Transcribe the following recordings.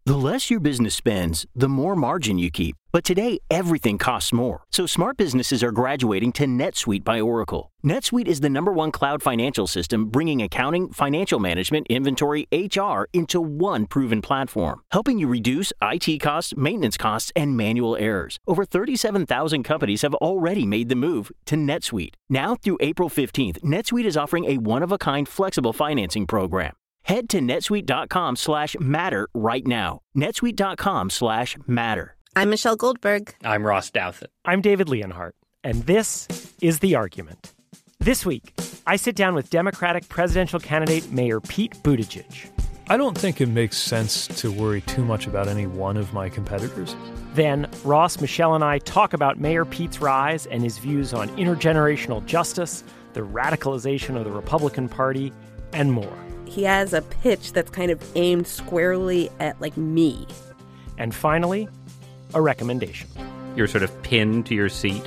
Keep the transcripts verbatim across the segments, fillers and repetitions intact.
The less your business spends, the more margin you keep. But today, everything costs more. So smart businesses are graduating to NetSuite by Oracle. NetSuite is the number one cloud financial system, bringing accounting, financial management, inventory, H R into one proven platform, helping you reduce I T costs, maintenance costs, and manual errors. Over thirty-seven thousand companies have already made the move to NetSuite. Now through April fifteenth, NetSuite is offering a one-of-a-kind flexible financing program. Head to netsuite.com slash matter right now. netsuite.com slash matter. I'm Michelle Goldberg. I'm Ross Douthat. I'm David Leonhardt, and this is The Argument. This week, I sit down with Democratic presidential candidate Mayor Pete Buttigieg. I don't think it makes sense to worry too much about any one of my competitors. Then, Ross, Michelle, and I talk about Mayor Pete's rise and his views on intergenerational justice, the radicalization of the Republican Party, and more. He has a pitch that's kind of aimed squarely at, like, me. And finally, a recommendation. You're sort of pinned to your seat.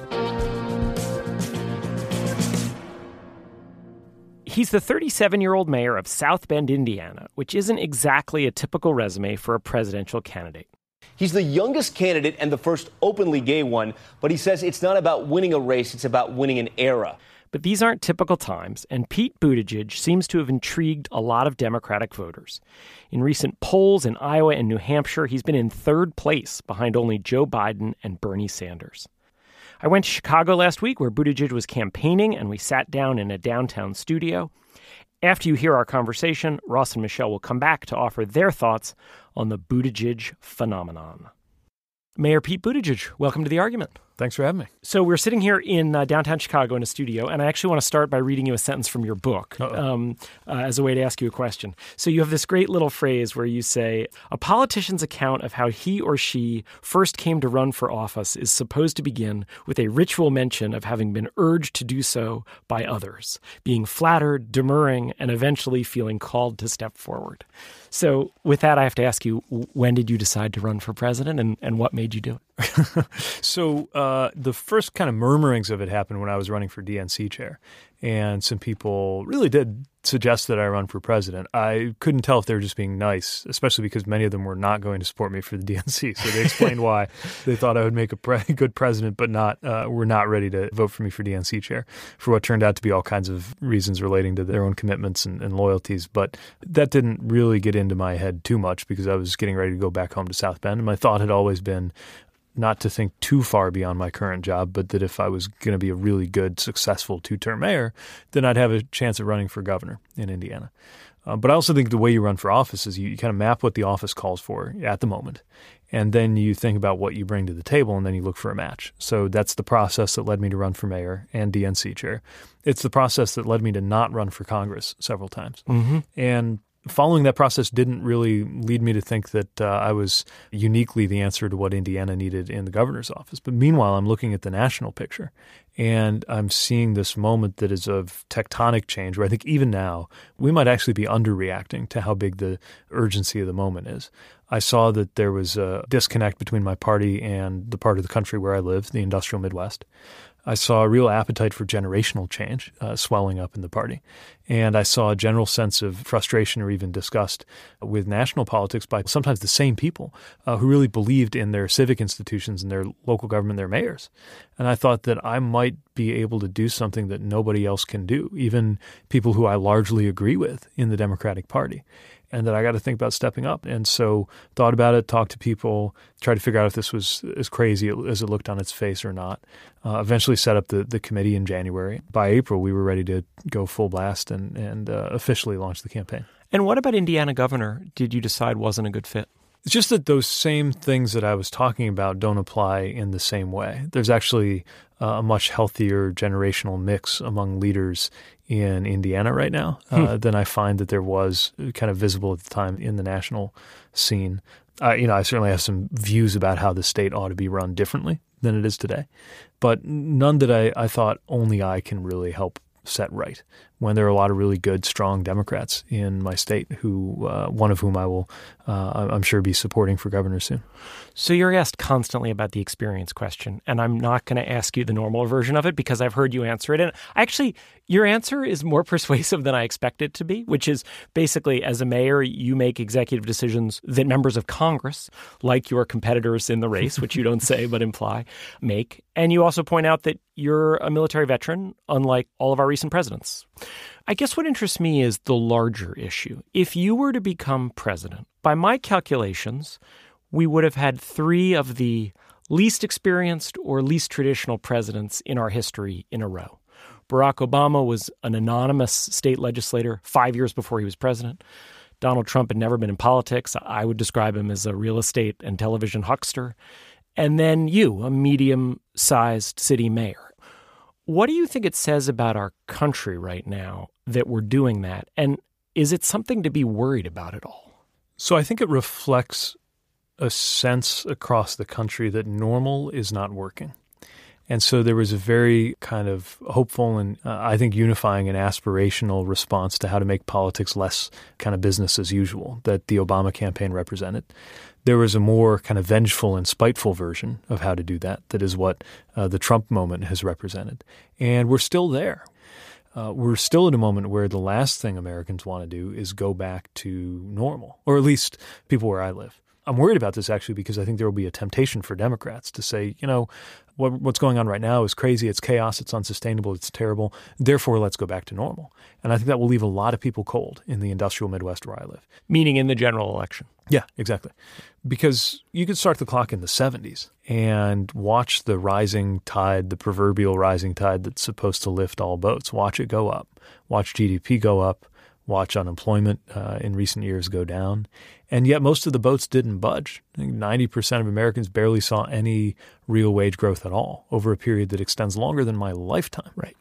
He's the thirty-seven-year-old mayor of South Bend, Indiana, which isn't exactly a typical resume for a presidential candidate. He's the youngest candidate and the first openly gay one, but he says it's not about winning a race, it's about winning an era. But these aren't typical times, and Pete Buttigieg seems to have intrigued a lot of Democratic voters. In recent polls in Iowa and New Hampshire, he's been in third place behind only Joe Biden and Bernie Sanders. I went to Chicago last week where Buttigieg was campaigning, and we sat down in a downtown studio. After you hear our conversation, Ross and Michelle will come back to offer their thoughts on the Buttigieg phenomenon. Mayor Pete Buttigieg, welcome to The Argument. Thanks for having me. So we're sitting here in uh, downtown Chicago in a studio, and I actually want to start by reading you a sentence from your book um, uh, as a way to ask you a question. So you have this great little phrase where you say, a politician's account of how he or she first came to run for office is supposed to begin with a ritual mention of having been urged to do so by others, being flattered, demurring, and eventually feeling called to step forward. So with that, I have to ask you, when did you decide to run for president, and, and what made you do it? so uh, the first kind of murmurings of it happened when I was running for D N C chair. And some people really did suggest that I run for president. I couldn't tell if they were just being nice, especially because many of them were not going to support me for the D N C. So they explained why they thought I would make a pre- good president, but not uh, were not ready to vote for me for D N C chair for what turned out to be all kinds of reasons relating to their own commitments and, and loyalties. But that didn't really get into my head too much because I was getting ready to go back home to South Bend. And my thought had always been not to think too far beyond my current job, but that if I was going to be a really good, successful two-term mayor, then I'd have a chance of running for governor in Indiana. Uh, but I also think the way you run for office is you, you kind of map what the office calls for at the moment, and then you think about what you bring to the table, and then you look for a match. So that's the process that led me to run for mayor and D N C chair. It's the process that led me to not run for Congress several times. Mm-hmm. And following that process didn't really lead me to think that uh, I was uniquely the answer to what Indiana needed in the governor's office. But meanwhile, I'm looking at the national picture, and I'm seeing this moment that is of tectonic change where I think even now we might actually be underreacting to how big the urgency of the moment is. I saw that there was a disconnect between my party and the part of the country where I live, the industrial Midwest. I saw a real appetite for generational change uh, swelling up in the party. And I saw a general sense of frustration or even disgust with national politics by sometimes the same people uh, who really believed in their civic institutions and their local government, their mayors. And I thought that I might be able to do something that nobody else can do, even people who I largely agree with in the Democratic Party. And that I got to think about stepping up. And so thought about it, talked to people, tried to figure out if this was as crazy as it looked on its face or not. Uh, eventually set up the, the committee in January. By April, we were ready to go full blast and, and uh, officially launch the campaign. And what about Indiana governor did you decide wasn't a good fit? It's just that those same things that I was talking about don't apply in the same way. There's actually uh, a much healthier generational mix among leaders in Indiana right now uh, hmm. than I find that there was kind of visible at the time in the national scene. Uh, you know, I certainly have some views about how the state ought to be run differently than it is today, but none that I, I thought only I can really help set right when there are a lot of really good, strong Democrats in my state, who uh, one of whom I will, uh, I'm sure, be supporting for governor soon. So you're asked constantly about the experience question, and I'm not going to ask you the normal version of it because I've heard you answer it. And actually, your answer is more persuasive than I expect it to be, which is basically, as a mayor, you make executive decisions that members of Congress, like your competitors in the race, which you don't say but imply, make. And you also point out that you're a military veteran, unlike all of our recent presidents. I guess what interests me is the larger issue. If you were to become president, by my calculations, we would have had three of the least experienced or least traditional presidents in our history in a row. Barack Obama was an anonymous state legislator five years before he was president. Donald Trump had never been in politics. I would describe him as a real estate and television huckster. And then you, a medium-sized city mayor. What do you think it says about our country right now that we're doing that? And is it something to be worried about at all? So I think it reflects a sense across the country that normal is not working. And so there was a very kind of hopeful and uh, I think unifying and aspirational response to how to make politics less kind of business as usual that the Obama campaign represented. There was a more kind of vengeful and spiteful version of how to do that. That is what uh, the Trump moment has represented. And we're still there. Uh, we're still at a moment where the last thing Americans want to do is go back to normal, or at least people where I live. I'm worried about this actually because I think there will be a temptation for Democrats to say, you know, what, what's going on right now is crazy, it's chaos, it's unsustainable, it's terrible, therefore let's go back to normal. And I think that will leave a lot of people cold in the industrial Midwest where I live. Meaning in the general election. Yeah, exactly. Because you could start the clock in the seventies and watch the rising tide, the proverbial rising tide that's supposed to lift all boats. Watch it go up. Watch G D P go up. Watch unemployment uh, in recent years go down. And yet most of the boats didn't budge. I think ninety percent of Americans barely saw any real wage growth at all over a period that extends longer than my lifetime. Right.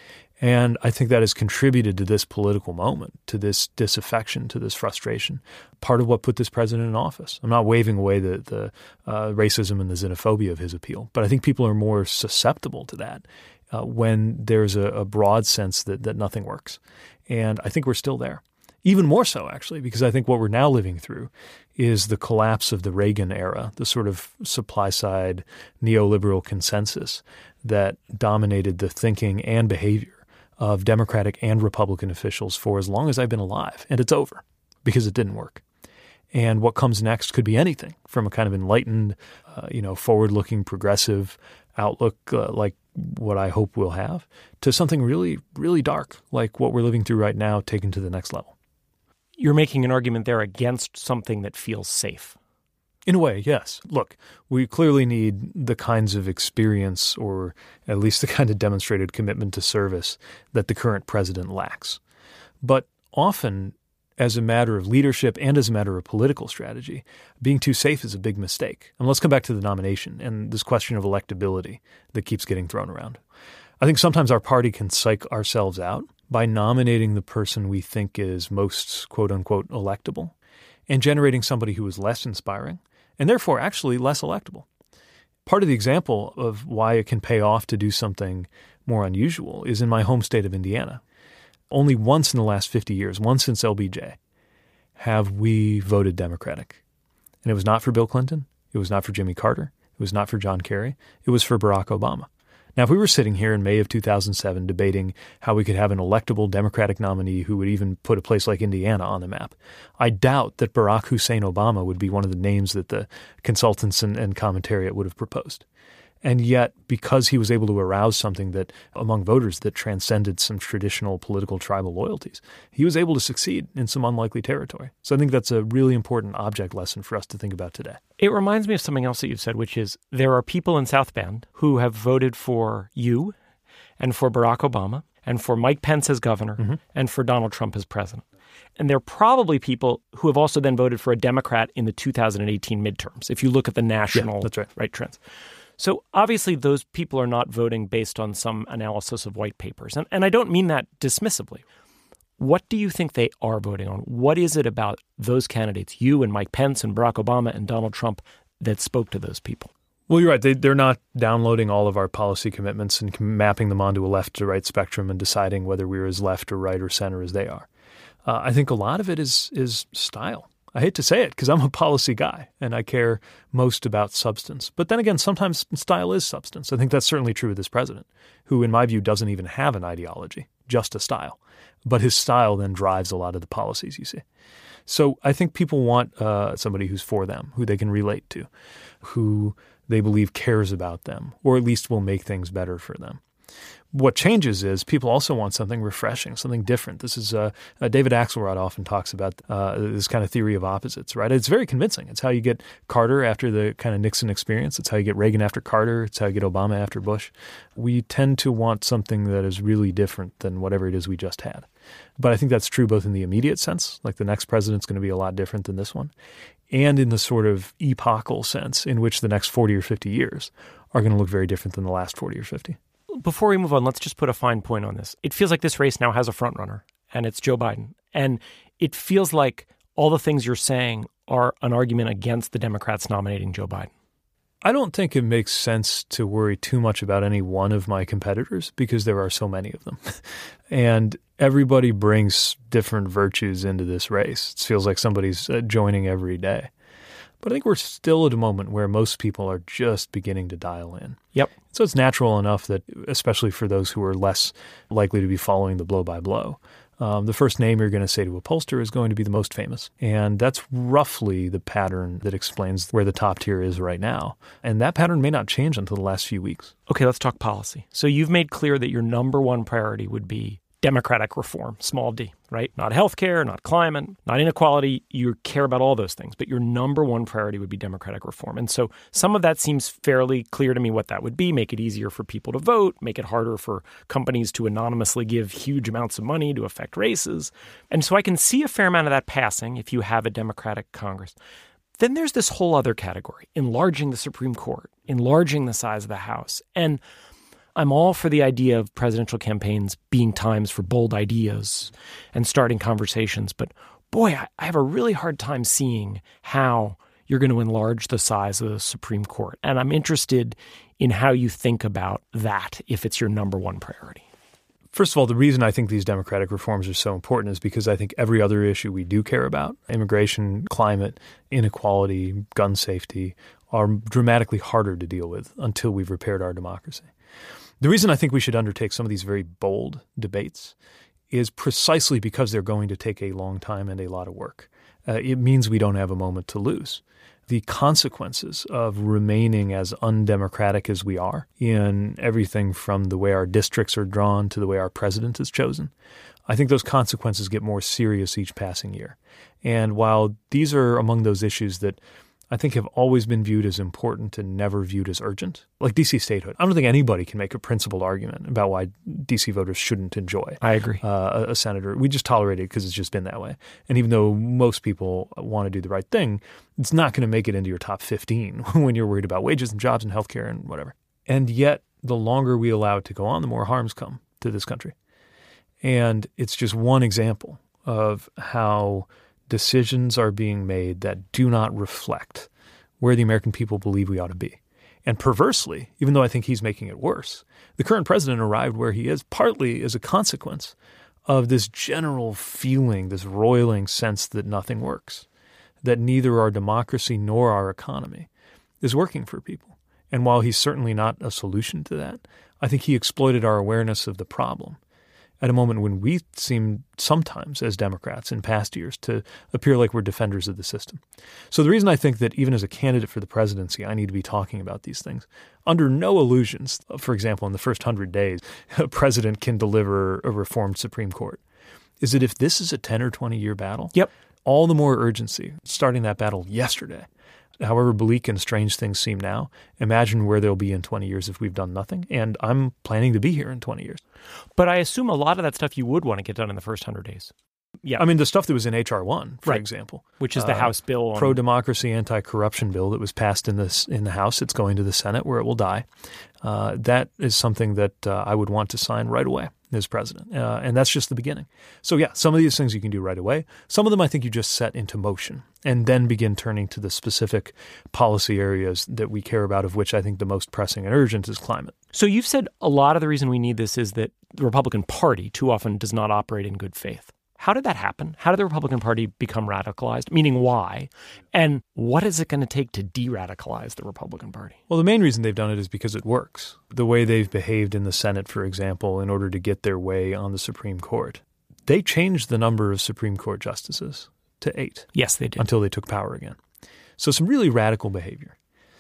And I think that has contributed to this political moment, to this disaffection, to this frustration, part of what put this president in office. I'm not waving away the, the uh, racism and the xenophobia of his appeal, but I think people are more susceptible to that uh, when there's a, a broad sense that, that nothing works. And I think we're still there. Even more so, actually, because I think what we're now living through is the collapse of the Reagan era, the sort of supply-side neoliberal consensus that dominated the thinking and behavior of Democratic and Republican officials for as long as I've been alive. And it's over because it didn't work. And what comes next could be anything from a kind of enlightened, uh, you know, forward-looking, progressive outlook uh, like what I hope we'll have to something really, really dark like what we're living through right now taken to the next level. You're making an argument there against something that feels safe. In a way, yes. Look, we clearly need the kinds of experience or at least the kind of demonstrated commitment to service that the current president lacks. But often, as a matter of leadership and as a matter of political strategy, being too safe is a big mistake. And let's come back to the nomination and this question of electability that keeps getting thrown around. I think sometimes our party can psych ourselves out by nominating the person we think is most, quote unquote, electable and generating somebody who is less inspiring and therefore actually less electable. Part of the example of why it can pay off to do something more unusual is in my home state of Indiana. Only once in the last fifty years, once since L B J, have we voted Democratic. And it was not for Bill Clinton. It was not for Jimmy Carter. It was not for John Kerry. It was for Barack Obama. Now, if we were sitting here in May of two thousand seven debating how we could have an electable Democratic nominee who would even put a place like Indiana on the map, I doubt that Barack Hussein Obama would be one of the names that the consultants and, and commentariat would have proposed. And yet, because he was able to arouse something that among voters that transcended some traditional political tribal loyalties, he was able to succeed in some unlikely territory. So I think that's a really important object lesson for us to think about today. It reminds me of something else that you've said, which is there are people in South Bend who have voted for you and for Barack Obama and for Mike Pence as governor mm-hmm. and for Donald Trump as president. And there are probably people who have also then voted for a Democrat in the two thousand eighteen midterms, if you look at the national yeah, that's right. right trends. So obviously those people are not voting based on some analysis of white papers. And, and I don't mean that dismissively. What do you think they are voting on? What is it about those candidates, you and Mike Pence and Barack Obama and Donald Trump, that spoke to those people? Well, you're right. They, they're not downloading all of our policy commitments and mapping them onto a left to right spectrum and deciding whether we're as left or right or center as they are. Uh, I think a lot of it is is style. I hate to say it because I'm a policy guy and I care most about substance. But then again, sometimes style is substance. I think that's certainly true of this president, who in my view doesn't even have an ideology, just a style. But his style then drives a lot of the policies you see. So I think people want uh, somebody who's for them, who they can relate to, who they believe cares about them, or at least will make things better for them. What changes is people also want something refreshing, something different. This is uh, uh, David Axelrod often talks about uh, this kind of theory of opposites, right? It's very convincing. It's how you get Carter after the kind of Nixon experience. It's how you get Reagan after Carter. It's how you get Obama after Bush. We tend to want something that is really different than whatever it is we just had. But I think that's true both in the immediate sense, like the next president's going to be a lot different than this one, and in the sort of epochal sense in which the next forty or fifty years are going to look very different than the last forty or fifty. Before we move on, let's just put a fine point on this. It feels like this race now has a front runner, and it's Joe Biden. And it feels like all the things you're saying are an argument against the Democrats nominating Joe Biden. I don't think it makes sense to worry too much about any one of my competitors because there are so many of them. And everybody brings different virtues into this race. It feels like somebody's uh, joining every day. But I think we're still at a moment where most people are just beginning to dial in. Yep. So it's natural enough that, especially for those who are less likely to be following the blow by blow, um, the first name you're going to say to a pollster is going to be the most famous. And that's roughly the pattern that explains where the top tier is right now. And that pattern may not change until the last few weeks. Okay, let's talk policy. So you've made clear that your number one priority would be democratic reform, small d, right? Not healthcare, not climate, not inequality. You care about all those things, but your number one priority would be democratic reform. And so some of that seems fairly clear to me what that would be. Make it easier for people to vote, make it harder for companies to anonymously give huge amounts of money to affect races. And so I can see a fair amount of that passing if you have a Democratic Congress. Then there's this whole other category, enlarging the Supreme Court, enlarging the size of the House. And I'm all for the idea of presidential campaigns being times for bold ideas and starting conversations. But boy, I have a really hard time seeing how you're going to enlarge the size of the Supreme Court. And I'm interested in how you think about that if it's your number one priority. First of all, the reason I think these democratic reforms are so important is because I think every other issue we do care about, immigration, climate, inequality, gun safety, are dramatically harder to deal with until we've repaired our democracy. The reason I think we should undertake some of these very bold debates is precisely because they're going to take a long time and a lot of work. Uh, it means we don't have a moment to lose. The consequences of remaining as undemocratic as we are in everything from the way our districts are drawn to the way our president is chosen, I think those consequences get more serious each passing year. And while these are among those issues that I think have always been viewed as important and never viewed as urgent, like D C statehood. I don't think anybody can make a principled argument about why D C voters shouldn't enjoy I agree. Uh, a, a senator. We just tolerate it because it's just been that way. And even though most people want to do the right thing, it's not going to make it into your top fifteen when you're worried about wages and jobs and healthcare and whatever. And yet, the longer we allow it to go on, the more harms come to this country. And it's just one example of how decisions are being made that do not reflect where the American people believe we ought to be. And perversely, even though I think he's making it worse, the current president arrived where he is partly as a consequence of this general feeling, this roiling sense that nothing works, that neither our democracy nor our economy is working for people. And while he's certainly not a solution to that, I think he exploited our awareness of the problem at a moment when we seem sometimes, as Democrats in past years, to appear like we're defenders of the system. So the reason I think that even as a candidate for the presidency, I need to be talking about these things, under no illusions, for example, in the first hundred days, a president can deliver a reformed Supreme Court, is that if this is a ten or twenty year battle, yep, all the more urgency starting that battle yesterday. However bleak and strange things seem now, imagine where they'll be in twenty years if we've done nothing. And I'm planning to be here in twenty years. But I assume a lot of that stuff you would want to get done in the first one hundred days. Yeah. I mean, the stuff that was in H R one, for right. example. Which is the uh, House bill. On... Pro-democracy, anti-corruption bill that was passed in, this, in the House. It's going to the Senate where it will die. Uh, that is something that uh, I would want to sign right away as president. Uh, and that's just the beginning. So yeah, some of these things you can do right away. Some of them I think you just set into motion and then begin turning to the specific policy areas that we care about, of which I think the most pressing and urgent is climate. So you've said a lot of the reason we need this is that the Republican Party too often does not operate in good faith. How did that happen? How did the Republican Party become radicalized? Meaning why? And what is it going to take to de-radicalize the Republican Party? Well, the main reason they've done it is because it works. The way they've behaved in the Senate, for example, in order to get their way on the Supreme Court. They changed the number of Supreme Court justices to eight. Yes, they did. Until they took power again. So some really radical behavior.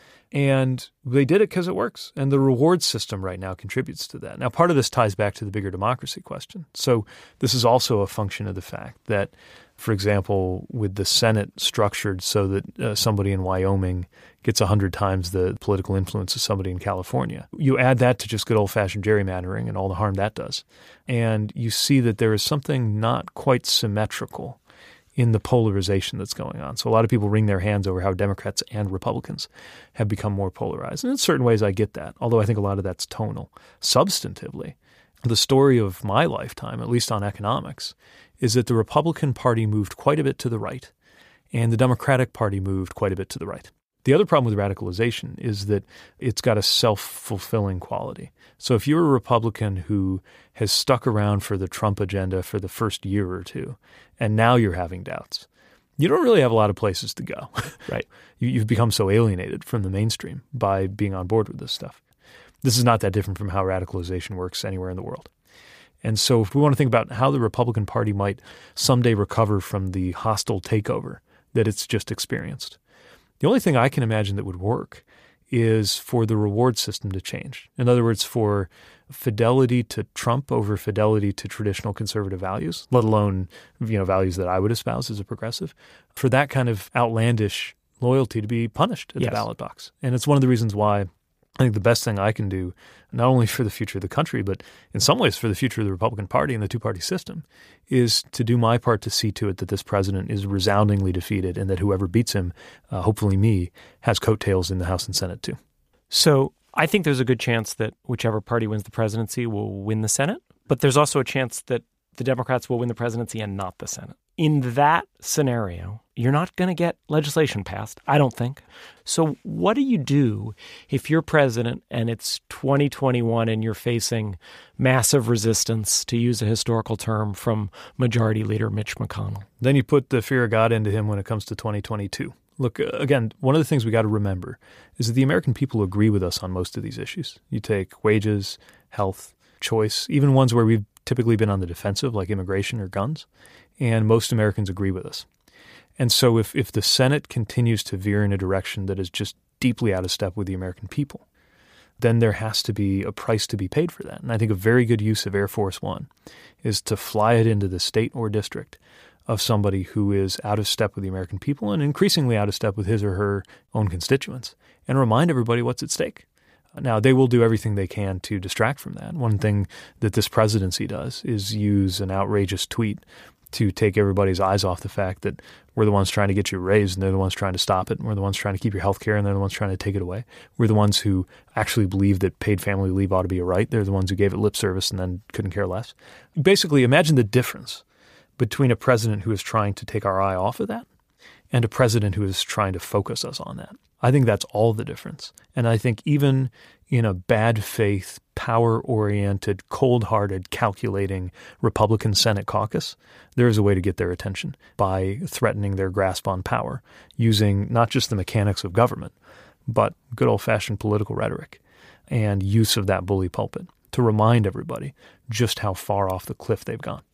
And they did it because it works. And the reward system right now contributes to that. Now, part of this ties back to the bigger democracy question. So this is also a function of the fact that, for example, with the Senate structured so that uh, somebody in Wyoming gets one hundred times the political influence of somebody in California, you add that to just good old-fashioned gerrymandering and all the harm that does. And you see that there is something not quite symmetrical in the polarization that's going on. So a lot of people wring their hands over how Democrats and Republicans have become more polarized. And in certain ways, I get that, although I think a lot of that's tonal. Substantively, the story of my lifetime, at least on economics, is that the Republican Party moved quite a bit to the right, and the Democratic Party moved quite a bit to the right. The other problem with radicalization is that it's got a self-fulfilling quality. So if you're a Republican who has stuck around for the Trump agenda for the first year or two, and now you're having doubts, you don't really have a lot of places to go. Right. You, you've become so alienated from the mainstream by being on board with this stuff. This is not that different from how radicalization works anywhere in the world. And so if we want to think about how the Republican Party might someday recover from the hostile takeover that it's just experienced, the only thing I can imagine that would work is for the reward system to change. In other words, for fidelity to Trump over fidelity to traditional conservative values, let alone, you know, values that I would espouse as a progressive, for that kind of outlandish loyalty to be punished at yes. the ballot box. And it's one of the reasons why I think the best thing I can do, not only for the future of the country, but in some ways for the future of the Republican Party and the two-party system, is to do my part to see to it that this president is resoundingly defeated and that whoever beats him, uh, hopefully me, has coattails in the House and Senate too. So I think there's a good chance that whichever party wins the presidency will win the Senate, but there's also a chance that the Democrats will win the presidency and not the Senate. In that scenario, you're not going to get legislation passed, I don't think. So what do you do if you're president and it's twenty twenty-one and you're facing massive resistance, to use a historical term, from Majority Leader Mitch McConnell? Then you put the fear of God into him when it comes to twenty twenty-two. Look, again, one of the things we got to remember is that the American people agree with us on most of these issues. You take wages, health, choice, even ones where we've typically been on the defensive, like immigration or guns, and most Americans agree with us. And so if, if the Senate continues to veer in a direction that is just deeply out of step with the American people, then there has to be a price to be paid for that. And I think a very good use of Air Force One is to fly it into the state or district of somebody who is out of step with the American people and increasingly out of step with his or her own constituents, and remind everybody what's at stake. Now, they will do everything they can to distract from that. One thing that this presidency does is use an outrageous tweet to take everybody's eyes off the fact that we're the ones trying to get you raised and they're the ones trying to stop it. And we're the ones trying to keep your health care and they're the ones trying to take it away. We're the ones who actually believe that paid family leave ought to be a right. They're the ones who gave it lip service and then couldn't care less. Basically, imagine the difference between a president who is trying to take our eye off of that and a president who is trying to focus us on that. I think that's all the difference. And I think even in a bad faith, power-oriented, cold-hearted, calculating Republican Senate caucus, there is a way to get their attention by threatening their grasp on power, using not just the mechanics of government, but good old-fashioned political rhetoric and use of that bully pulpit to remind everybody just how far off the cliff they've gone.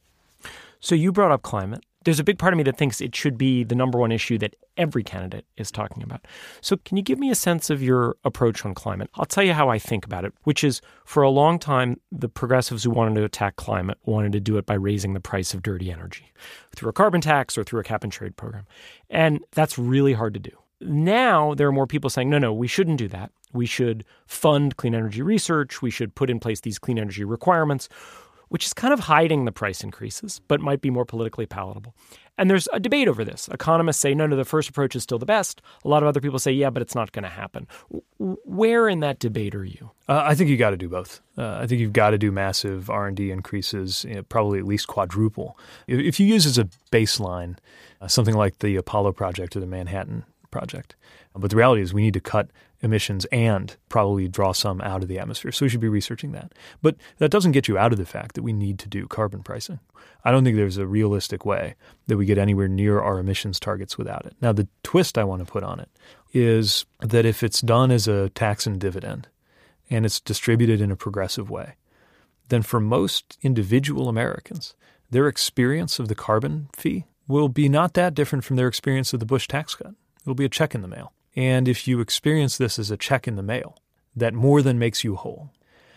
So you brought up climate. There's a big part of me that thinks it should be the number one issue that every candidate is talking about. So can you give me a sense of your approach on climate? I'll tell you how I think about it, which is for a long time, the progressives who wanted to attack climate wanted to do it by raising the price of dirty energy through a carbon tax or through a cap and trade program. And that's really hard to do. Now there are more people saying, no, no, we shouldn't do that. We should fund clean energy research. We should put in place these clean energy requirements. which is kind of hiding the price increases, but might be more politically palatable. And there's a debate over this. Economists say, no, no, the first approach is still the best. A lot of other people say, yeah, but it's not going to happen. Where in that debate are you? Uh, I think you got to do both. Uh, I think you've got to do massive R and D increases, you know, probably at least quadruple. If, if you use as a baseline uh, something like the Apollo project or the Manhattan project. But the reality is we need to cut emissions and probably draw some out of the atmosphere. So we should be researching that. But that doesn't get you out of the fact that we need to do carbon pricing. I don't think there's a realistic way that we get anywhere near our emissions targets without it. Now, the twist I want to put on it is that if it's done as a tax and dividend and it's distributed in a progressive way, then for most individual Americans, their experience of the carbon fee will be not that different from their experience of the Bush tax cut. It'll be a check in the mail. And if you experience this as a check in the mail, that more than makes you whole,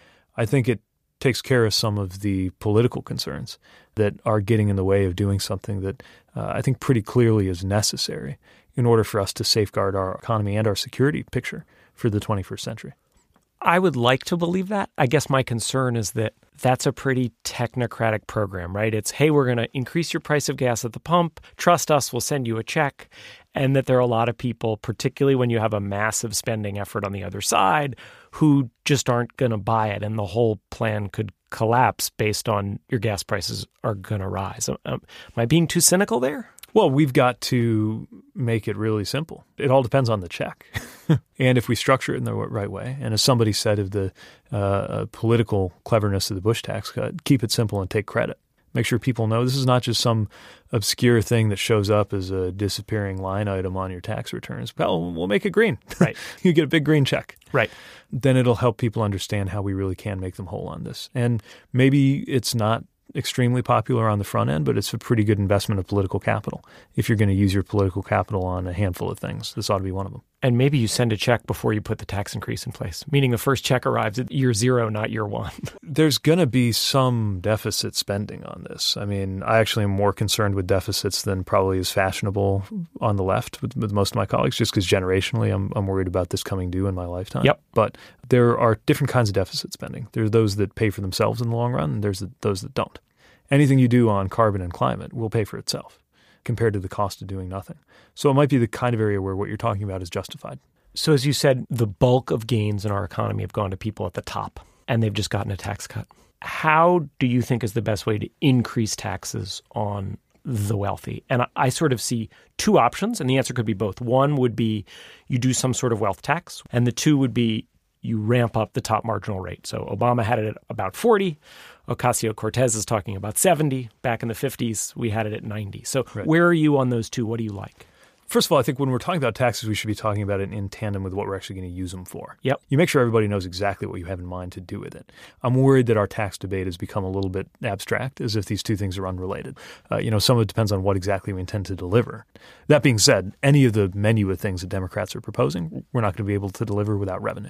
I think it takes care of some of the political concerns that are getting in the way of doing something that uh, I think pretty clearly is necessary in order for us to safeguard our economy and our security picture for the twenty-first century. I would like to believe that. I guess my concern is that that's a pretty technocratic program, right? It's, hey, we're going to increase your price of gas at the pump. Trust us, we'll send you a check. And that there are a lot of people, particularly when you have a massive spending effort on the other side, who just aren't going to buy it. And the whole plan could collapse based on your gas prices are going to rise. Um, am I being too cynical there? Well, we've got to make it really simple. It all depends on the check. And if we structure it in the right way, and as somebody said of the uh, political cleverness of the Bush tax cut, keep it simple and take credit. Make sure people know this is not just some obscure thing that shows up as a disappearing line item on your tax returns. Well, we'll make it green. Right. You get a big green check. Right. Then it'll help people understand how we really can make them whole on this. And maybe it's not extremely popular on the front end, but it's a pretty good investment of political capital. If you're going to use your political capital on a handful of things, this ought to be one of them. And maybe you send a check before you put the tax increase in place, meaning the first check arrives at year zero, not year one. There's going to be some deficit spending on this. I mean, I actually am more concerned with deficits than probably is fashionable on the left with, with most of my colleagues, just because generationally I'm, I'm worried about this coming due in my lifetime. Yep. But there are different kinds of deficit spending. There's those that pay for themselves in the long run, and there's the, those that don't. Anything you do on carbon and climate will pay for itself compared to the cost of doing nothing. So it might be the kind of area where what you're talking about is justified. So as you said, the bulk of gains in our economy have gone to people at the top, and they've just gotten a tax cut. How do you think is the best way to increase taxes on the wealthy? And I, I sort of see two options, and the answer could be both. One would be you do some sort of wealth tax, and the two would be you ramp up the top marginal rate. So Obama had it at about forty. Ocasio-Cortez is talking about seventy. Back in the fifties, we had it at ninety. So right. Where are you on those two? What do you like? First of all, I think when we're talking about taxes, we should be talking about it in tandem with what we're actually going to use them for. Yep. You make sure everybody knows exactly what you have in mind to do with it. I'm worried that our tax debate has become a little bit abstract, as if these two things are unrelated. Uh, you know, some of it depends on what exactly we intend to deliver. That being said, any of the menu of things that Democrats are proposing, we're not going to be able to deliver without revenue.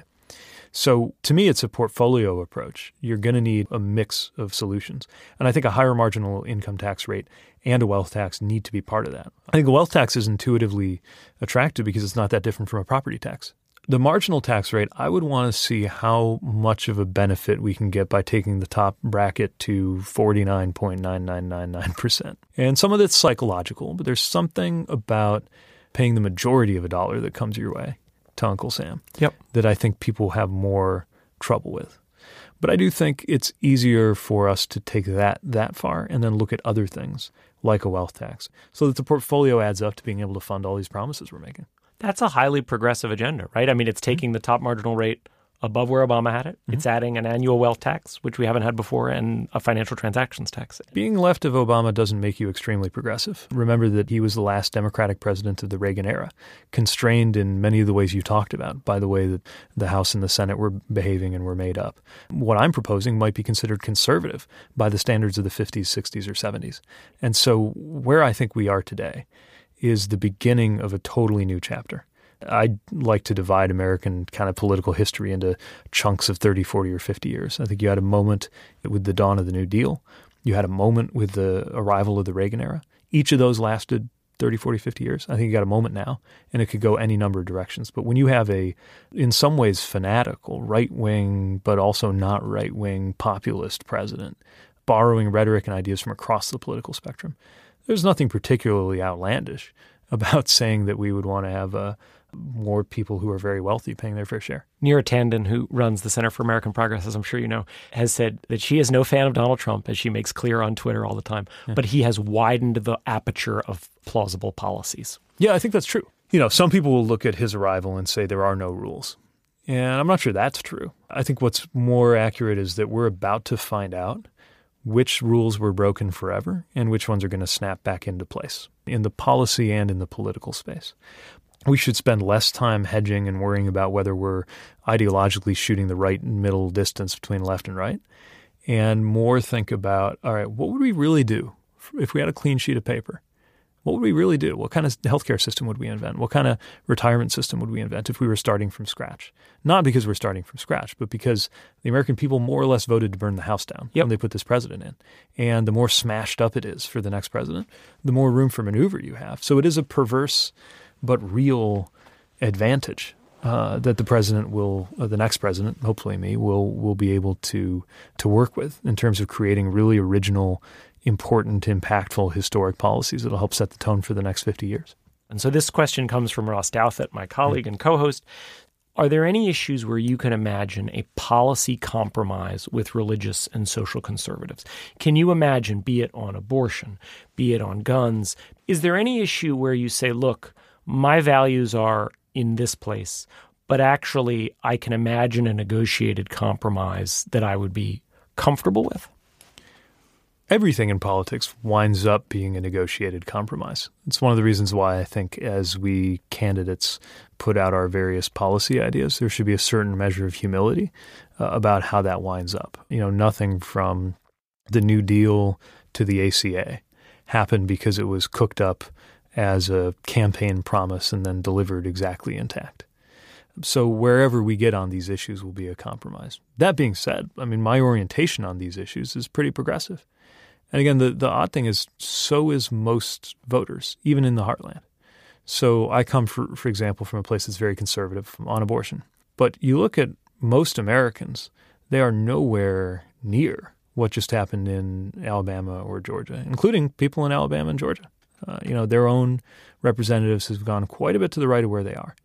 So to me, it's a portfolio approach. You're going to need a mix of solutions. And I think a higher marginal income tax rate and a wealth tax need to be part of that. I think a wealth tax is intuitively attractive because it's not that different from a property tax. The marginal tax rate, I would want to see how much of a benefit we can get by taking the top bracket to forty-nine point nine nine nine nine percent. And some of it's psychological, but there's something about paying the majority of a dollar that comes your way to Uncle Sam yep. that I think people have more trouble with. But I do think it's easier for us to take that that far and then look at other things like a wealth tax so that the portfolio adds up to being able to fund all these promises we're making. That's a highly progressive agenda, right? I mean, it's taking mm-hmm. the top marginal rate above where Obama had it. Mm-hmm. It's adding an annual wealth tax, which we haven't had before, and a financial transactions tax. Being left of Obama doesn't make you extremely progressive. Remember that he was the last Democratic president of the Reagan era, constrained in many of the ways you talked about by the way that the House and the Senate were behaving and were made up. What I'm proposing might be considered conservative by the standards of the fifties, sixties, or seventies. And so where I think we are today is the beginning of a totally new chapter. I'd like to divide American kind of political history into chunks of thirty, forty, or fifty years. I think you had a moment with the dawn of the New Deal. You had a moment with the arrival of the Reagan era. Each of those lasted thirty, forty, fifty years. I think you got a moment now, and it could go any number of directions. But when you have a, in some ways, fanatical, right-wing, but also not right-wing populist president, borrowing rhetoric and ideas from across the political spectrum. There's nothing particularly outlandish about saying that we would want to have uh, more people who are very wealthy paying their fair share. Neera Tanden, who runs the Center for American Progress, as I'm sure you know, has said that she is no fan of Donald Trump, as she makes clear on Twitter all the time, yeah. but he has widened the aperture of plausible policies. Yeah, I think that's true. You know, some people will look at his arrival and say there are no rules. And I'm not sure that's true. I think what's more accurate is that we're about to find out which rules were broken forever and which ones are going to snap back into place in the policy and in the political space. We should spend less time hedging and worrying about whether we're ideologically shooting the right and middle distance between left and right, and more think about, all right, what would we really do if we had a clean sheet of paper? What would we really do? What kind of healthcare system would we invent? What kind of retirement system would we invent if we were starting from scratch? Not because we're starting from scratch, but because the American people more or less voted to burn the house down yep. when they put this president in. And the more smashed up it is for the next president, the more room for maneuver you have. So it is a perverse but real advantage uh, that the president will, uh, the next president, hopefully me, will will be able to to work with in terms of creating really original, important, impactful, historic policies that will help set the tone for the next fifty years. And so this question comes from Ross Douthat, my colleague and co-host. Are there any issues where you can imagine a policy compromise with religious and social conservatives? Can you imagine, be it on abortion, be it on guns, is there any issue where you say, look, my values are in this place, but actually I can imagine a negotiated compromise that I would be comfortable with? Everything in politics winds up being a negotiated compromise. It's one of the reasons why I think as we candidates put out our various policy ideas, there should be a certain measure of humility uh, about how that winds up. You know, nothing from the New Deal to the A C A happened because it was cooked up as a campaign promise and then delivered exactly intact. So wherever we get on these issues will be a compromise. That being said, I mean, my orientation on these issues is pretty progressive. And again, the, the odd thing is so is most voters, even in the heartland. So I come, for, for example, from a place that's very conservative on abortion. But you look at most Americans, they are nowhere near what just happened in Alabama or Georgia, including people in Alabama and Georgia. Uh, you know, their own representatives have gone quite a bit to the right of where they are.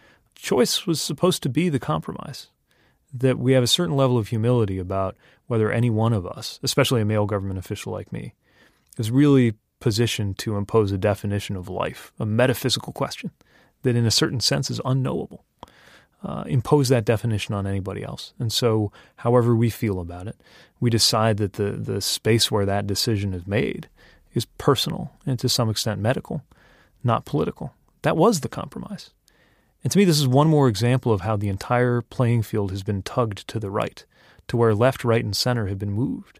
Choice was supposed to be the compromise, that we have a certain level of humility about whether any one of us, especially a male government official like me, is really positioned to impose a definition of life, a metaphysical question that in a certain sense is unknowable. Uh, impose that definition on anybody else. And so however we feel about it, we decide that the, the space where that decision is made is personal and to some extent medical, not political. That was the compromise. And to me, this is one more example of how the entire playing field has been tugged to the right, to where left, right, and center have been moved.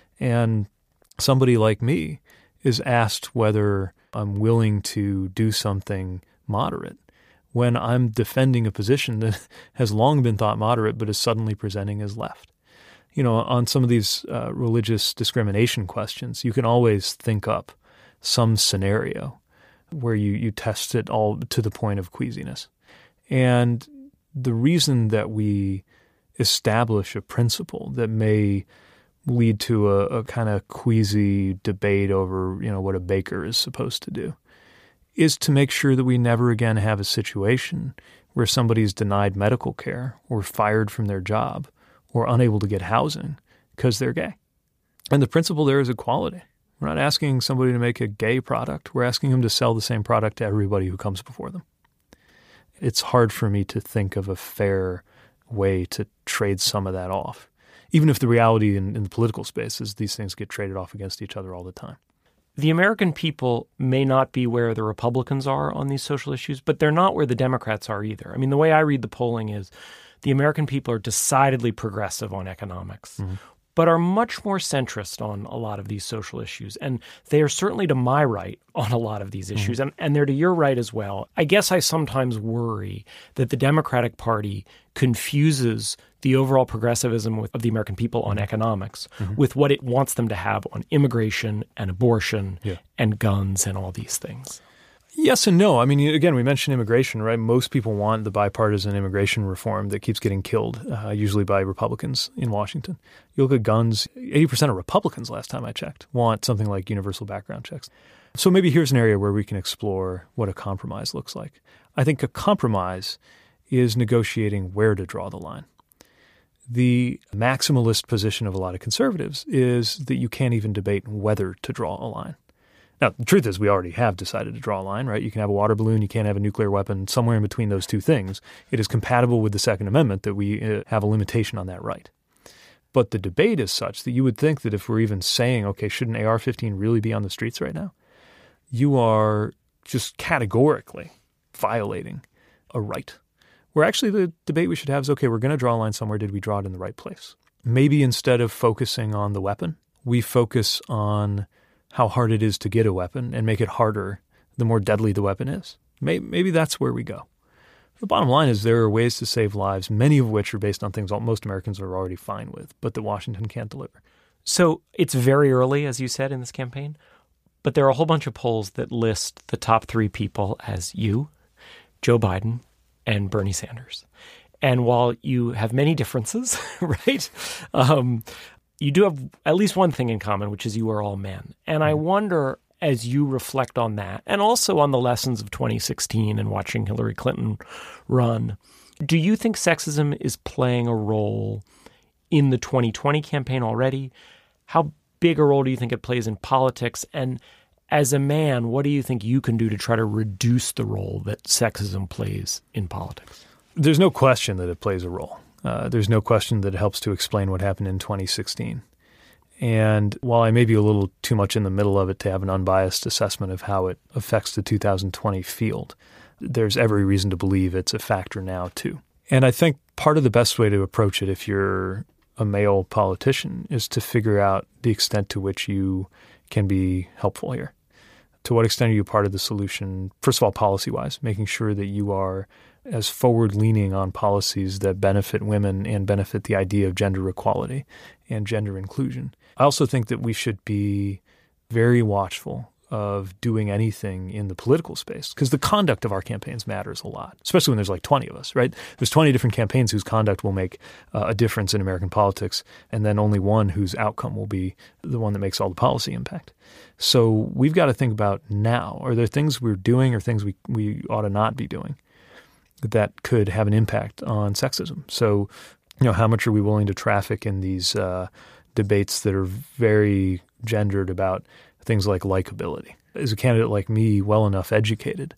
And somebody like me is asked whether I'm willing to do something moderate when I'm defending a position that has long been thought moderate but is suddenly presenting as left. You know, on some of these uh, religious discrimination questions, you can always think up some scenario where you, you test it all to the point of queasiness. And the reason that we establish a principle that may lead to a, a kind of queasy debate over, you know, what a baker is supposed to do is to make sure that we never again have a situation where somebody's denied medical care or fired from their job or unable to get housing because they're gay. And the principle there is equality. We're not asking somebody to make a gay product. We're asking them to sell the same product to everybody who comes before them. It's hard for me to think of a fair way to trade some of that off, even if the reality in, in the political space is these things get traded off against each other all the time. The American people may not be where the Republicans are on these social issues, but they're not where the Democrats are either. I mean, the way I read the polling is the American people are decidedly progressive on economics, mm-hmm. but are much more centrist on a lot of these social issues. And they are certainly to my right on a lot of these issues, mm-hmm. and, and they're to your right as well. I guess I sometimes worry that the Democratic Party confuses the overall progressivism with, of the American people on economics mm-hmm. with what it wants them to have on immigration and abortion yeah. and guns and all these things. Yes and no. I mean, again, we mentioned immigration, right? Most people want the bipartisan immigration reform that keeps getting killed, uh, usually by Republicans in Washington. You look at guns, eighty percent of Republicans, last time I checked, want something like universal background checks. So maybe here's an area where we can explore what a compromise looks like. I think a compromise is negotiating where to draw the line. The maximalist position of a lot of conservatives is that you can't even debate whether to draw a line. Now, the truth is we already have decided to draw a line, right? You can have a water balloon, you can't have a nuclear weapon. Somewhere in between those two things, it is compatible with the Second Amendment that we uh, have a limitation on that right. But the debate is such that you would think that if we're even saying, okay, should an A R fifteen really be on the streets right now? You are just categorically violating a right. Where actually the debate we should have is, okay, we're going to draw a line somewhere. Did we draw it in the right place? Maybe instead of focusing on the weapon, we focus on how hard it is to get a weapon and make it harder the more deadly the weapon is. Maybe, maybe that's where we go. The bottom line is there are ways to save lives, many of which are based on things most Americans are already fine with, but that Washington can't deliver. So it's very early, as you said, in this campaign, but there are a whole bunch of polls that list the top three people as you, Joe Biden, and Bernie Sanders. And while you have many differences, right, um, you do have at least one thing in common, which is you are all men. And I wonder, as you reflect on that, and also on the lessons of twenty sixteen and watching Hillary Clinton run, do you think sexism is playing a role in the twenty twenty campaign already? How big a role do you think it plays in politics? And as a man, what do you think you can do to try to reduce the role that sexism plays in politics? There's no question that it plays a role. Uh, there's no question that it helps to explain what happened in twenty sixteen. And while I may be a little too much in the middle of it to have an unbiased assessment of how it affects the two thousand twenty field, there's every reason to believe it's a factor now too. And I think part of the best way to approach it if you're a male politician is to figure out the extent to which you can be helpful here. To what extent are you part of the solution, first of all, policy-wise, making sure that you are as forward-leaning on policies that benefit women and benefit the idea of gender equality and gender inclusion. I also think that we should be very watchful of doing anything in the political space because the conduct of our campaigns matters a lot, especially when there's like twenty of us, right? There's twenty different campaigns whose conduct will make uh, a difference in American politics, and then only one whose outcome will be the one that makes all the policy impact. So we've got to think about now, are there things we're doing or things we, we ought to not be doing that could have an impact on sexism? So, you know, how much are we willing to traffic in these uh, debates that are very gendered about things like likability? Is a candidate like me well enough educated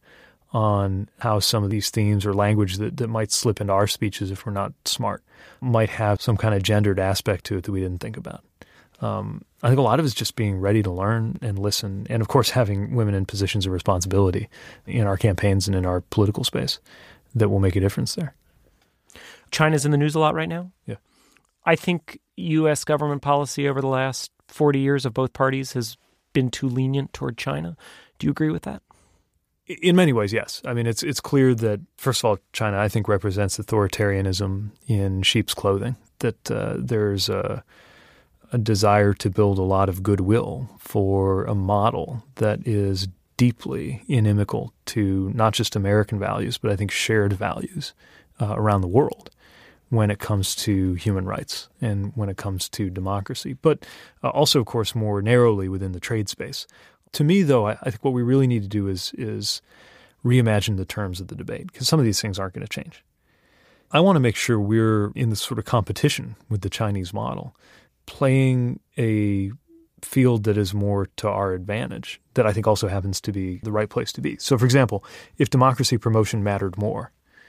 on how some of these themes or language that, that might slip into our speeches if we're not smart might have some kind of gendered aspect to it that we didn't think about? Um, I think a lot of it is just being ready to learn and listen, and of course having women in positions of responsibility in our campaigns and in our political space that will make a difference there. China's in the news a lot right now. Yeah. I think U S government policy over the last forty years of both parties has been too lenient toward China. Do you agree with that? In many ways, yes. I mean, it's it's clear that, first of all, China, I think, represents authoritarianism in sheep's clothing, that uh, there's a, a desire to build a lot of goodwill for a model that is deeply inimical to not just American values, but I think shared values uh, around the world when it comes to human rights and when it comes to democracy, but uh, also, of course, more narrowly within the trade space. To me, though, I, I think what we really need to do is is reimagine the terms of the debate, because some of these things aren't going to change. I want to make sure we're in this sort of competition with the Chinese model, playing a field that is more to our advantage, that I think also happens to be the right place to be. So, for example, if democracy promotion mattered more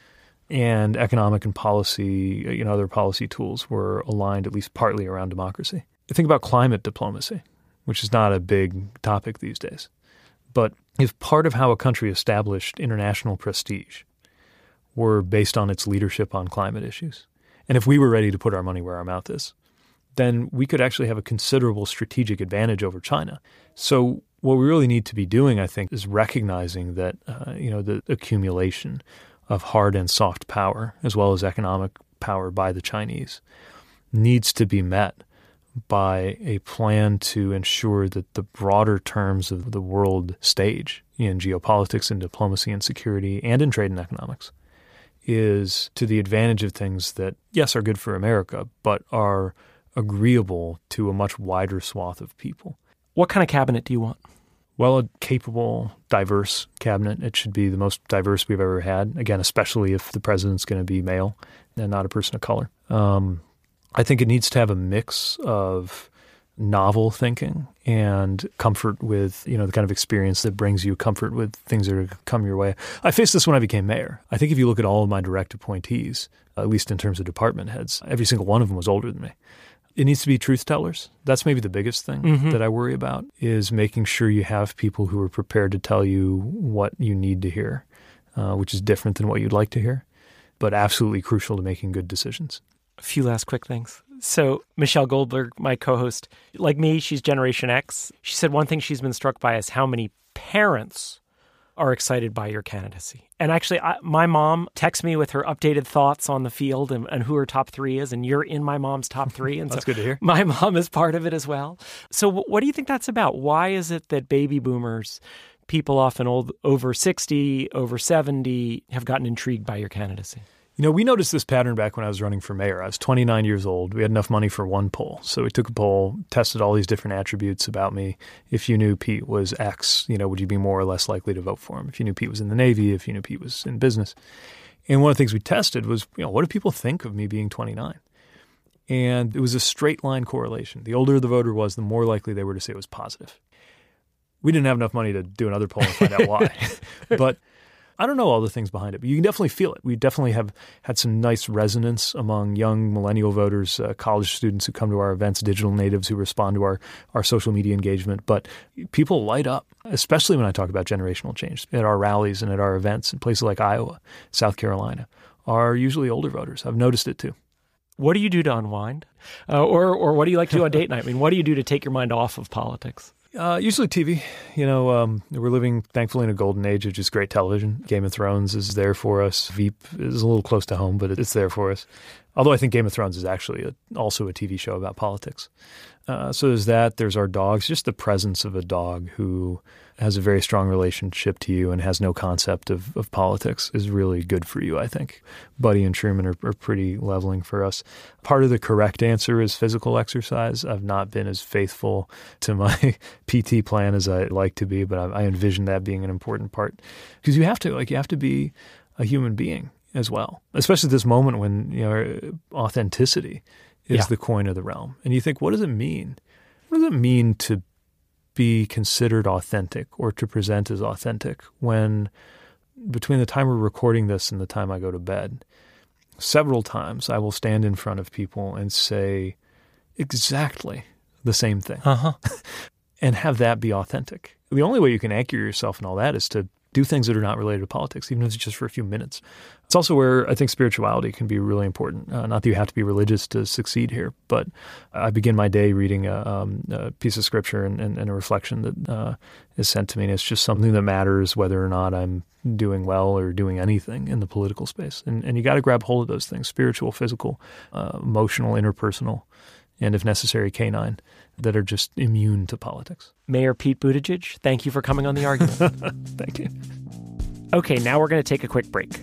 and economic and policy, you know, other policy tools were aligned at least partly around democracy. Think about climate diplomacy, which is not a big topic these days. But if part of how a country established international prestige were based on its leadership on climate issues, and if we were ready to put our money where our mouth is, then we could actually have a considerable strategic advantage over China. So what we really need to be doing, I think, is recognizing that, uh, you know, the accumulation of hard and soft power, as well as economic power by the Chinese, needs to be met by a plan to ensure that the broader terms of the world stage in geopolitics and diplomacy and security and in trade and economics is to the advantage of things that, yes, are good for America, but are agreeable to a much wider swath of people. What kind of cabinet do you want? Well, a capable, diverse cabinet. It should be the most diverse we've ever had. Again, especially if the president's going to be male and not a person of color. Um, I think it needs to have a mix of novel thinking and comfort with, you know, the kind of experience that brings you comfort with things that are come your way. I faced this when I became mayor. I think if you look at all of my direct appointees, at least in terms of department heads, every single one of them was older than me. It needs to be truth tellers. That's maybe the biggest thing mm-hmm. that I worry about, is making sure you have people who are prepared to tell you what you need to hear, uh, which is different than what you'd like to hear, but absolutely crucial to making good decisions. A few last quick things. So Michelle Goldberg, my co-host, like me, she's Generation X. She said one thing she's been struck by is how many parents are excited by your candidacy. And actually, I, my mom texts me with her updated thoughts on the field and, and who her top three is, and you're in my mom's top three. And that's so good to hear. My mom is part of it as well. So w- what do you think that's about? Why is it that baby boomers, people often old, over sixty, over seventy, have gotten intrigued by your candidacy? You know, we noticed this pattern back when I was running for mayor. I was twenty-nine years old. We had enough money for one poll. So we took a poll, tested all these different attributes about me. If you knew Pete was X, you know, would you be more or less likely to vote for him? If you knew Pete was in the Navy, if you knew Pete was in business. And one of the things we tested was, you know, what do people think of me being twenty-nine? And it was a straight line correlation. The older the voter was, the more likely they were to say it was positive. We didn't have enough money to do another poll and find out why. But I don't know all the things behind it, but you can definitely feel it. We definitely have had some nice resonance among young millennial voters, uh, college students who come to our events, digital natives who respond to our, our social media engagement. But people light up, especially when I talk about generational change at our rallies and at our events in places like Iowa, South Carolina, are usually older voters. I've noticed it too. What do you do to unwind? Uh, or, or what do you like to do on date night? I mean, what do you do to take your mind off of politics? Uh, usually T V. You know, um, we're living, thankfully, in a golden age of just great television. Game of Thrones is there for us. Veep is a little close to home, but it's there for us. Although I think Game of Thrones is actually a, also a T V show about politics. Uh, so there's that. There's our dogs. Just the presence of a dog who has a very strong relationship to you and has no concept of, of politics is really good for you, I think. Buddy and Truman are, are pretty leveling for us. Part of the correct answer is physical exercise. I've not been as faithful to my P T plan as I'd like to be, but I, I envision that being an important part. Because you have to, like, you have to be a human being as well, especially at this moment when, you know, authenticity is yeah. the coin of the realm. And you think, what does it mean? What does it mean to be considered authentic or to present as authentic when between the time we're recording this and the time I go to bed, several times I will stand in front of people and say exactly the same thing uh-huh. and have that be authentic. The only way you can anchor yourself in all that is to do things that are not related to politics, even if it's just for a few minutes. It's also where I think spirituality can be really important. Uh, not that you have to be religious to succeed here, but I begin my day reading a, um, a piece of scripture and, and, and a reflection that uh, is sent to me. And it's just something that matters whether or not I'm doing well or doing anything in the political space. And, and you got to grab hold of those things, spiritual, physical, uh, emotional, interpersonal, and if necessary, canine, that are just immune to politics. Mayor Pete Buttigieg, thank you for coming on The Argument. Thank you. Okay, now we're going to take a quick break.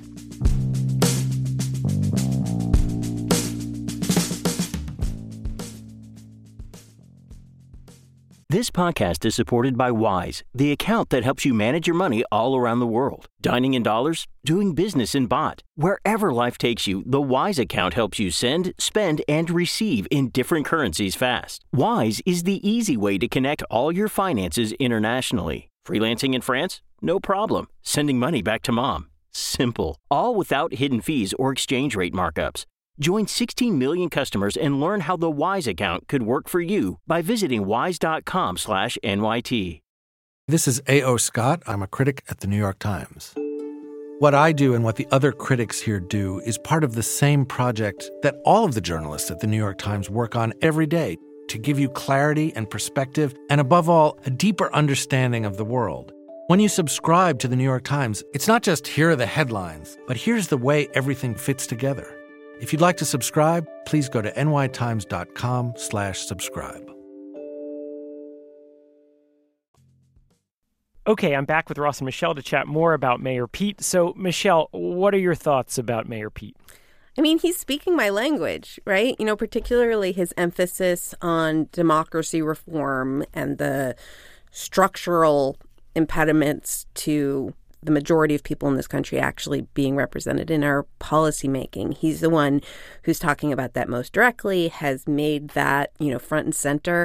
This podcast is supported by Wise, the account that helps you manage your money all around the world. Dining in dollars, doing business in baht. Wherever life takes you, the Wise account helps you send, spend, and receive in different currencies fast. Wise is the easy way to connect all your finances internationally. Freelancing in France? No problem. Sending money back to mom? Simple. All without hidden fees or exchange rate markups. Join sixteen million customers and learn how the Wise account could work for you by visiting wise.com slash NYT. This is A O. Scott. I'm a critic at the New York Times. What I do and what the other critics here do is part of the same project that all of the journalists at the New York Times work on every day to give you clarity and perspective and, above all, a deeper understanding of the world. When you subscribe to the New York Times, it's not just here are the headlines, but here's the way everything fits together. If you'd like to subscribe, please go to nytimes.com slash subscribe. Okay, I'm back with Ross and Michelle to chat more about Mayor Pete. So, Michelle, what are your thoughts about Mayor Pete? I mean, he's speaking my language, right? You know, particularly his emphasis on democracy reform and the structural impediments to the majority of people in this country actually being represented in our policymaking. He's the one who's talking about that most directly, has made that, you know, front and center.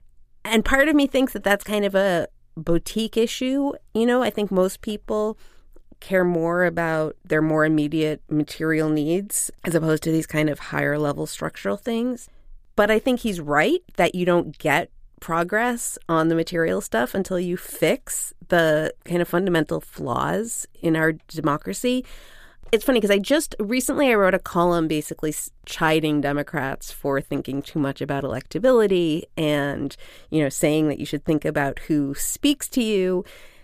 And part of me thinks that that's kind of a boutique issue. You know, I think most people care more about their more immediate material needs as opposed to these kind of higher level structural things. But I think he's right that you don't get progress on the material stuff until you fix the kind of fundamental flaws in our democracy. It's funny because I just recently I wrote a column basically chiding Democrats for thinking too much about electability and, you know, saying that you should think about who speaks to you.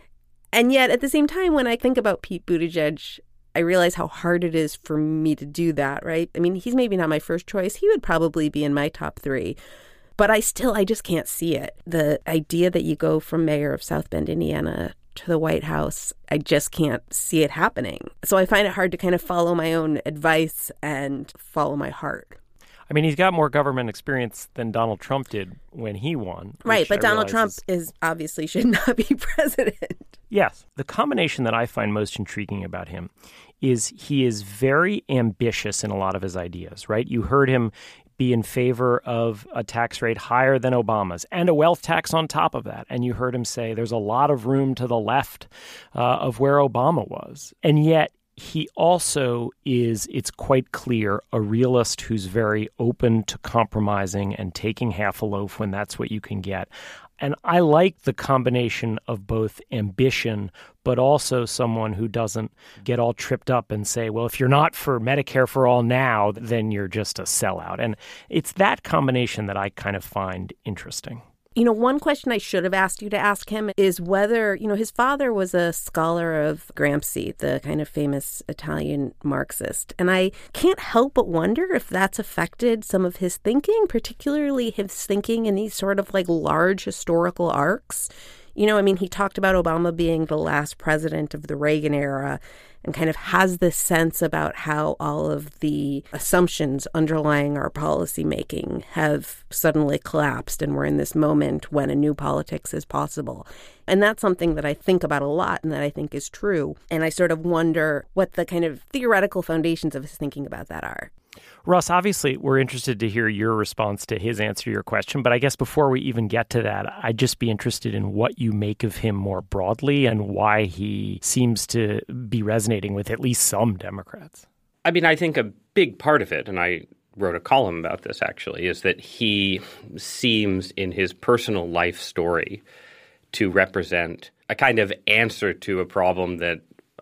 And yet at the same time, when I think about Pete Buttigieg, I realize how hard it is for me to do that, right? I mean, he's maybe not my first choice. He would probably be in my top three. But I still, I just can't see it. The idea that you go from mayor of South Bend, Indiana to the White House, I just can't see it happening. So I find it hard to kind of follow my own advice and follow my heart. I mean, he's got more government experience than Donald Trump did when he won. Right, but I Donald Trump is... is obviously should not be president. Yes. The combination that I find most intriguing about him is he is very ambitious in a lot of his ideas, right? You heard him be in favor of a tax rate higher than Obama's and a wealth tax on top of that. And you heard him say there's a lot of room to the left uh, of where Obama was. And yet he also is, it's quite clear, a realist who's very open to compromising and taking half a loaf when that's what you can get. And I like the combination of both ambition, but also someone who doesn't get all tripped up and say, well, if you're not for Medicare for all now, then you're just a sellout. And it's that combination that I kind of find interesting. You know, one question I should have asked you to ask him is whether, you know, his father was a scholar of Gramsci, the kind of famous Italian Marxist. And I can't help but wonder if that's affected some of his thinking, particularly his thinking in these sort of like large historical arcs. You know, I mean, he talked about Obama being the last president of the Reagan era and kind of has this sense about how all of the assumptions underlying our policymaking have suddenly collapsed and we're in this moment when a new politics is possible. And that's something that I think about a lot and that I think is true. And I sort of wonder what the kind of theoretical foundations of his thinking about that are. Russ, obviously, we're interested to hear your response to his answer to your question. But I guess before we even get to that, I'd just be interested in what you make of him more broadly and why he seems to be resonating with at least some Democrats. I mean, I think a big part of it, and I wrote a column about this actually, is that he seems in his personal life story to represent a kind of answer to a problem that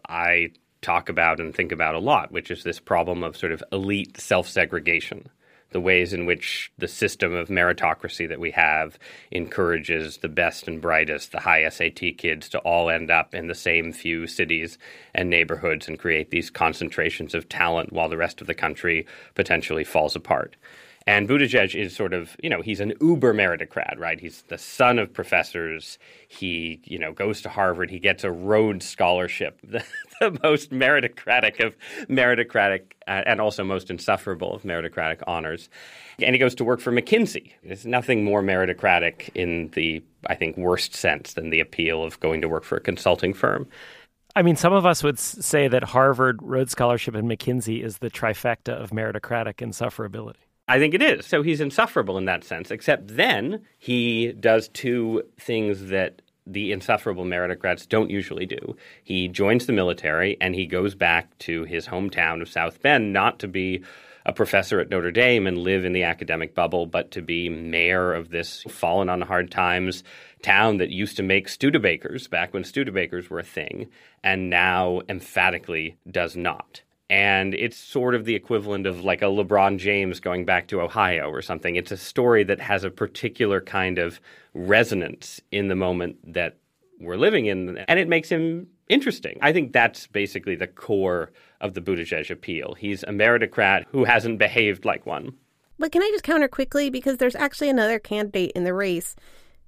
I talk about and think about a lot, which is this problem of sort of elite self-segregation, the ways in which the system of meritocracy that we have encourages the best and brightest, the high S A T kids to all end up in the same few cities and neighborhoods and create these concentrations of talent while the rest of the country potentially falls apart. And Buttigieg is sort of, you know, he's an uber meritocrat, right? He's the son of professors. He, you know, goes to Harvard. He gets a Rhodes Scholarship, the, the most meritocratic of meritocratic uh, and also most insufferable of meritocratic honors. And he goes to work for McKinsey. There's nothing more meritocratic in the, I think, worst sense than the appeal of going to work for a consulting firm. I mean, some of us would say that Harvard, Rhodes Scholarship, and McKinsey is the trifecta of meritocratic insufferability. I think it is. So he's insufferable in that sense, except then he does two things that the insufferable meritocrats don't usually do. He joins the military and he goes back to his hometown of South Bend, not to be a professor at Notre Dame and live in the academic bubble, but to be mayor of this fallen on hard times town that used to make Studebakers back when Studebakers were a thing, and now emphatically does not. And it's sort of the equivalent of like a LeBron James going back to Ohio or something. It's a story that has a particular kind of resonance in the moment that we're living in, and it makes him interesting. I think that's basically the core of the Buttigieg appeal. He's a meritocrat who hasn't behaved like one. But can I just counter quickly? Because there's actually another candidate in the race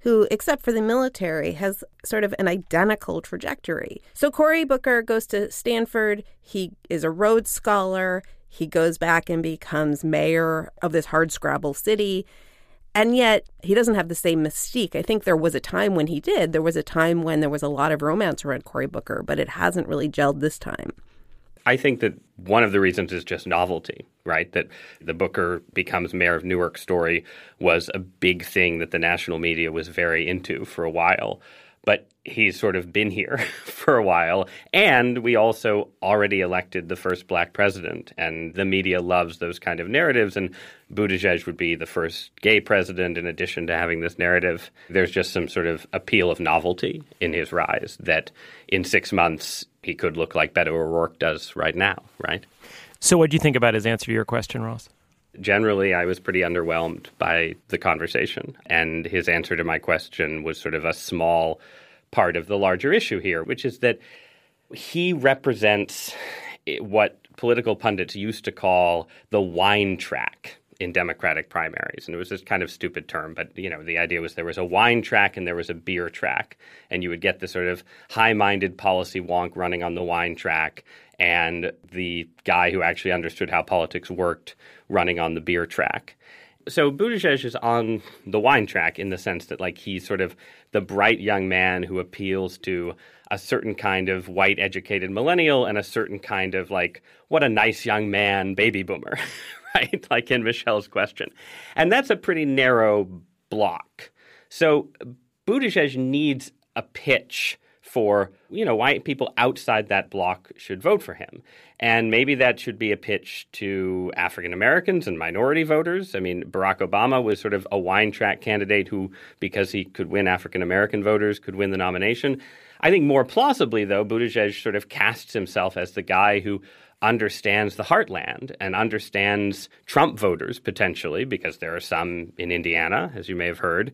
who, except for the military, has sort of an identical trajectory. So Cory Booker goes to Stanford. He is a Rhodes Scholar. He goes back and becomes mayor of this hardscrabble city. And yet he doesn't have the same mystique. I think there was a time when he did. There was a time when there was a lot of romance around Cory Booker, but it hasn't really gelled this time. I think that one of the reasons is just novelty, right? That the Booker becomes mayor of Newark story was a big thing that the national media was very into for a while. But he's sort of been here for a while. And we also already elected the first black president. And the media loves those kind of narratives. And Buttigieg would be the first gay president in addition to having this narrative. There's just some sort of appeal of novelty in his rise that in six months he could look like Beto O'Rourke does right now, right? So what do you think about his answer to your question, Ross? Generally, I was pretty underwhelmed by the conversation, and his answer to my question was sort of a small part of the larger issue here, which is that he represents what political pundits used to call the wine track in Democratic primaries. And it was this kind of stupid term, but, you know, the idea was there was a wine track and there was a beer track, and you would get the sort of high-minded policy wonk running on the wine track and the guy who actually understood how politics worked running on the beer track. So Buttigieg is on the wine track in the sense that, like, he's sort of the bright young man who appeals to a certain kind of white educated millennial and a certain kind of, like, what a nice young man baby boomer, right? Like in Michelle's question. And that's a pretty narrow block. So Buttigieg needs a pitch for, you know, why people outside that block should vote for him. And maybe that should be a pitch to African Americans and minority voters. I mean, Barack Obama was sort of a wine track candidate who, because he could win African American voters, could win the nomination. I think more plausibly, though, Buttigieg sort of casts himself as the guy who understands the heartland and understands Trump voters, potentially, because there are some in Indiana, as you may have heard.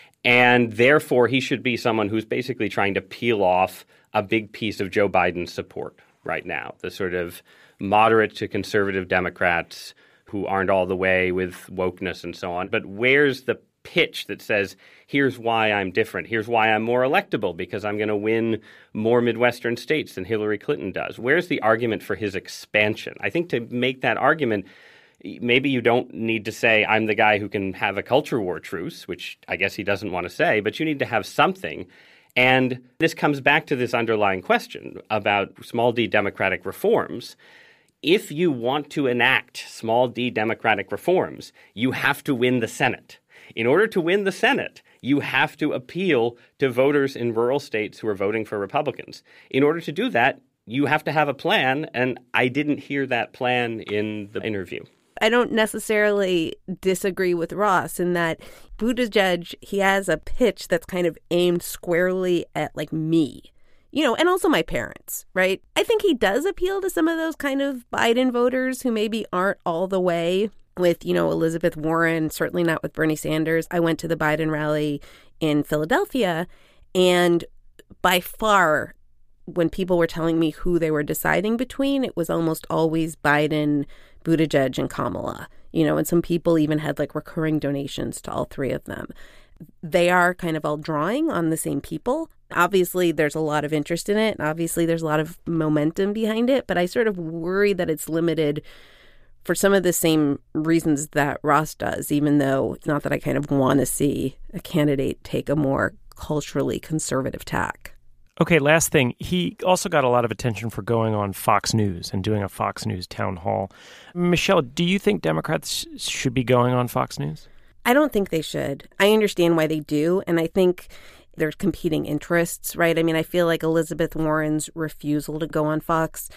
And therefore, he should be someone who's basically trying to peel off a big piece of Joe Biden's support right now, the sort of moderate to conservative Democrats who aren't all the way with wokeness and so on. But where's the pitch that says, here's why I'm different, here's why I'm more electable, because I'm going to win more Midwestern states than Hillary Clinton does? Where's the argument for his expansion? I think to make that argument, maybe you don't need to say, I'm the guy who can have a culture war truce, which I guess he doesn't want to say, but you need to have something. And this comes back to this underlying question about small d democratic reforms. If you want to enact small d democratic reforms, you have to win the Senate. In order to win the Senate, you have to appeal to voters in rural states who are voting for Republicans. In order to do that, you have to have a plan, and I didn't hear that plan in the interview. I don't necessarily disagree with Ross in that Buttigieg, he has a pitch that's kind of aimed squarely at, like, me, you know, and also my parents, right? I think he does appeal to some of those kind of Biden voters who maybe aren't all the way with, you know, Elizabeth Warren, certainly not with Bernie Sanders. I went to the Biden rally in Philadelphia, and by far, when people were telling me who they were deciding between, it was almost always Biden, Buttigieg, and Kamala. You know, and some people even had like recurring donations to all three of them. They are kind of all drawing on the same people. Obviously, there's a lot of interest in it, and obviously there's a lot of momentum behind it, but I sort of worry that it's limited for some of the same reasons that Ross does, even though it's not that I kind of want to see a candidate take a more culturally conservative tack. Okay, last thing. He also got a lot of attention for going on Fox News and doing a Fox News town hall. Michelle, do you think Democrats should be going on Fox News? I don't think they should. I understand why they do, and I think there's competing interests, right? I mean, I feel like Elizabeth Warren's refusal to go on Fox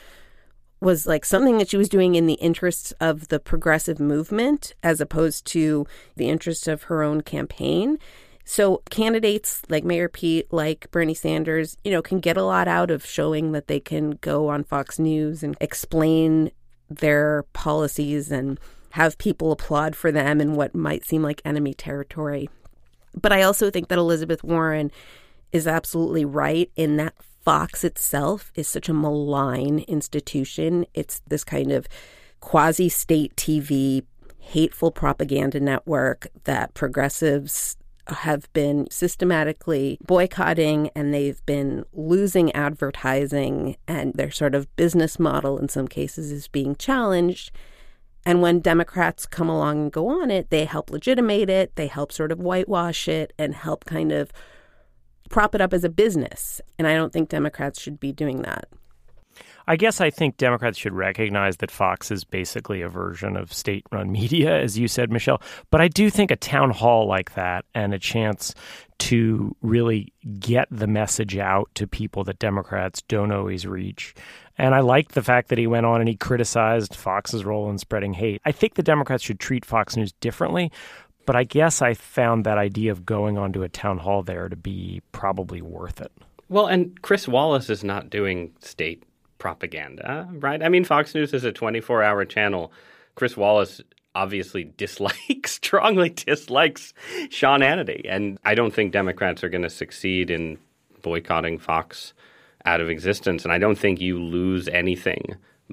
was like something that she was doing in the interests of the progressive movement as opposed to the interests of her own campaign. So candidates like Mayor Pete, like Bernie Sanders, you know, can get a lot out of showing that they can go on Fox News and explain their policies and have people applaud for them in what might seem like enemy territory. But I also think that Elizabeth Warren is absolutely right in that Fox itself is such a malign institution. It's this kind of quasi-state T V, hateful propaganda network that progressives have been systematically boycotting, and they've been losing advertising, and their sort of business model in some cases is being challenged. And when Democrats come along and go on it, they help legitimate it, they help sort of whitewash it, and help kind of prop it up as a business. And I don't think Democrats should be doing that. I guess I think Democrats should recognize that Fox is basically a version of state-run media, as you said, Michelle. But I do think a town hall like that and a chance to really get the message out to people that Democrats don't always reach. And I liked the fact that he went on and he criticized Fox's role in spreading hate. I think the Democrats should treat Fox News differently. But I guess I found that idea of going onto a town hall there to be probably worth it. Well, and Chris Wallace is not doing state propaganda, right? I mean, Fox News is a twenty-four hour channel. Chris Wallace obviously dislikes, strongly dislikes Sean Hannity. And I don't think Democrats are going to succeed in boycotting Fox out of existence. And I don't think you lose anything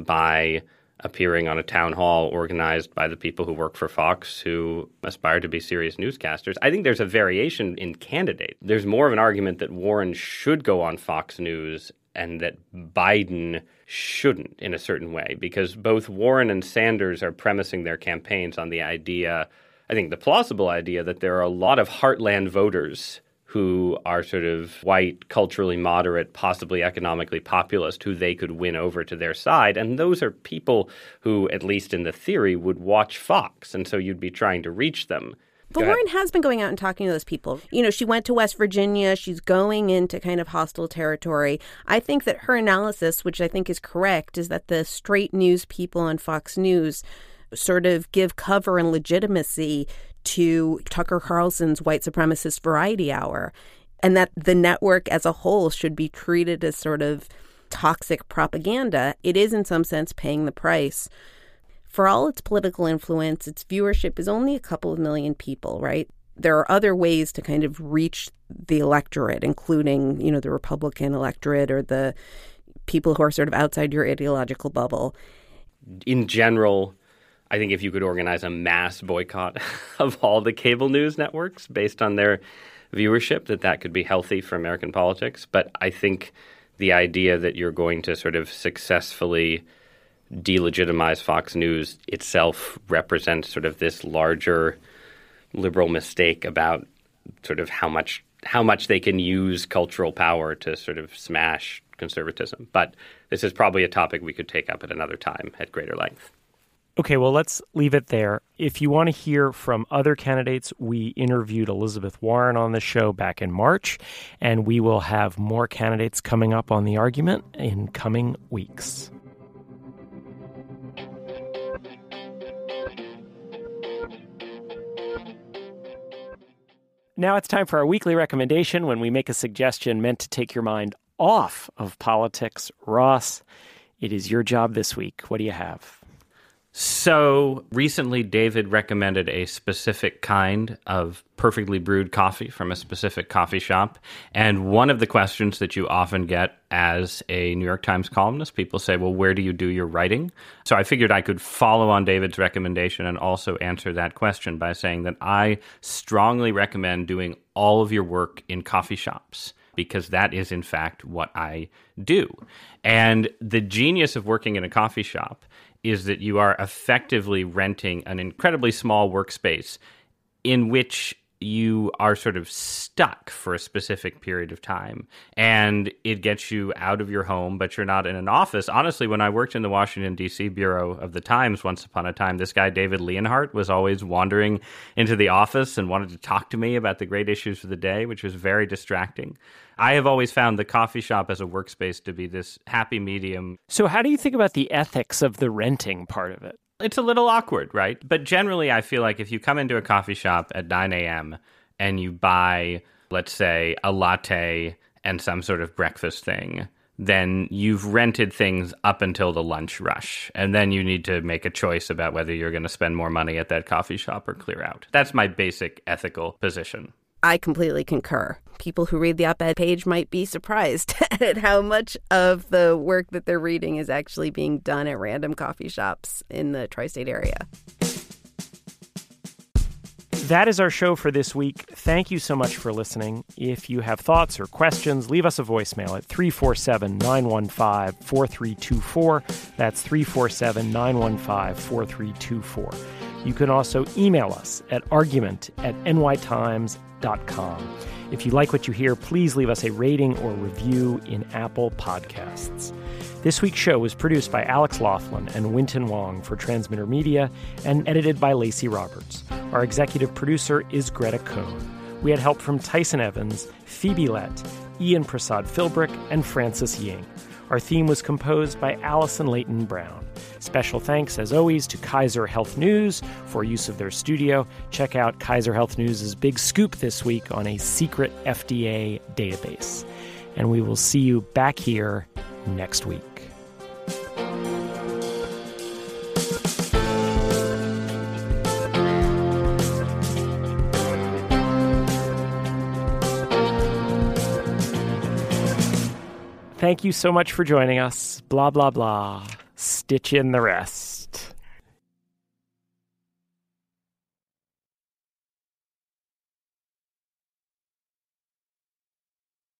by appearing on a town hall organized by the people who work for Fox who aspire to be serious newscasters. I think there's a variation in candidate. There's more of an argument that Warren should go on Fox News and that Biden shouldn't in a certain way, because both Warren and Sanders are premising their campaigns on the idea, I think the plausible idea, that there are a lot of heartland voters who are sort of white, culturally moderate, possibly economically populist, who they could win over to their side. And those are people who, at least in the theory, would watch Fox. And so you'd be trying to reach them. But Warren has been going out and talking to those people. You know, she went to West Virginia. She's going into kind of hostile territory. I think that her analysis, which I think is correct, is that the straight news people on Fox News sort of give cover and legitimacy to Tucker Carlson's white supremacist variety hour, and that the network as a whole should be treated as sort of toxic propaganda. It is in some sense paying the price. For all its political influence, its viewership is only a couple of million people, right? There are other ways to kind of reach the electorate, including, you know, the Republican electorate or the people who are sort of outside your ideological bubble. In general, I think if you could organize a mass boycott of all the cable news networks based on their viewership, that that could be healthy for American politics. But I think the idea that you're going to sort of successfully delegitimize Fox News itself represents sort of this larger liberal mistake about sort of how much how much they can use cultural power to sort of smash conservatism. But this is probably a topic we could take up at another time at greater length. Okay, well, let's leave it there. If you want to hear from other candidates, we interviewed Elizabeth Warren on the show back in March, and we will have more candidates coming up on The Argument in coming weeks. Now it's time for our weekly recommendation, when we make a suggestion meant to take your mind off of politics. Ross, it is your job this week. What do you have? So recently, David recommended a specific kind of perfectly brewed coffee from a specific coffee shop. And one of the questions that you often get as a New York Times columnist, people say, well, where do you do your writing? So I figured I could follow on David's recommendation and also answer that question by saying that I strongly recommend doing all of your work in coffee shops, because that is, in fact, what I do. And the genius of working in a coffee shop is that you are effectively renting an incredibly small workspace in which you are sort of stuck for a specific period of time. And it gets you out of your home, but you're not in an office. Honestly, when I worked in the Washington, D C bureau of the Times once upon a time, this guy, David Leonhardt, was always wandering into the office and wanted to talk to me about the great issues of the day, which was very distracting. I have always found the coffee shop as a workspace to be this happy medium. So how do you think about the ethics of the renting part of it? It's a little awkward, right? But generally, I feel like if you come into a coffee shop at nine a.m. and you buy, let's say, a latte and some sort of breakfast thing, then you've rented things up until the lunch rush. And then you need to make a choice about whether you're going to spend more money at that coffee shop or clear out. That's my basic ethical position. I completely concur. People who read the op-ed page might be surprised at how much of the work that they're reading is actually being done at random coffee shops in the tri-state area. That is our show for this week. Thank you so much for listening. If you have thoughts or questions, leave us a voicemail at three four seven, nine one five, four three two four. That's three four seven, nine one five, four three two four. You can also email us at argument at n y times dot com. If you like what you hear, please leave us a rating or review in Apple Podcasts. This week's show was produced by Alex Laughlin and Winton Wong for Transmitter Media and edited by Lacey Roberts. Our executive producer is Greta Cohn. We had help from Tyson Evans, Phoebe Lett, Ian Prasad Philbrick, and Francis Ying. Our theme was composed by Allison Leighton Brown. Special thanks, as always, to Kaiser Health News for use of their studio. Check out Kaiser Health News' big scoop this week on a secret F D A database. And we will see you back here next week. Thank you so much for joining us. Blah, blah, blah. Stitch in the rest.